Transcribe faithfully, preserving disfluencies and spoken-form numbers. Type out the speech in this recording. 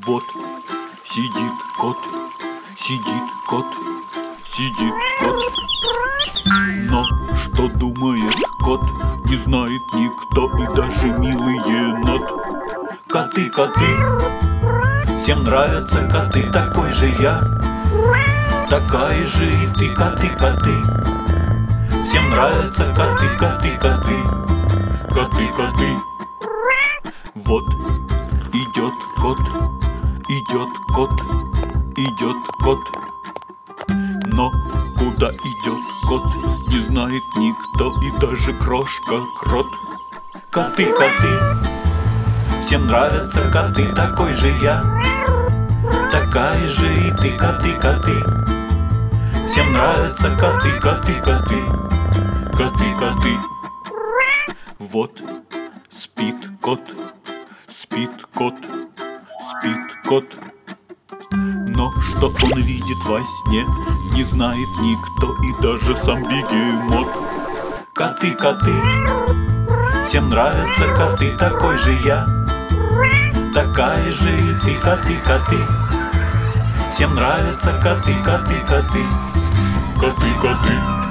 Вот сидит кот, сидит кот, сидит кот. Но что думает кот, не знает никто, и даже милый енот. Коты, коты, всем нравятся коты, такой же я, такая же и ты, коты, коты. Всем нравятся коты, коты, коты, коты, коты. Вот идет кот, идет кот, идет кот. Но куда идет кот, не знает никто, и даже крошка-крот. Коты, коты, всем нравятся коты, такой же я, такая же и ты, коты, коты. Всем нравятся коты, коты, коты, коты, коты. Вот спит кот, спит кот, спит кот. Но что он видит во сне, не знает никто, и даже сам бегемот. Коты, коты, всем нравятся коты, такой же я, такая же и ты, коты, коты. Всем нравятся коты, коты, коты, коты, коты.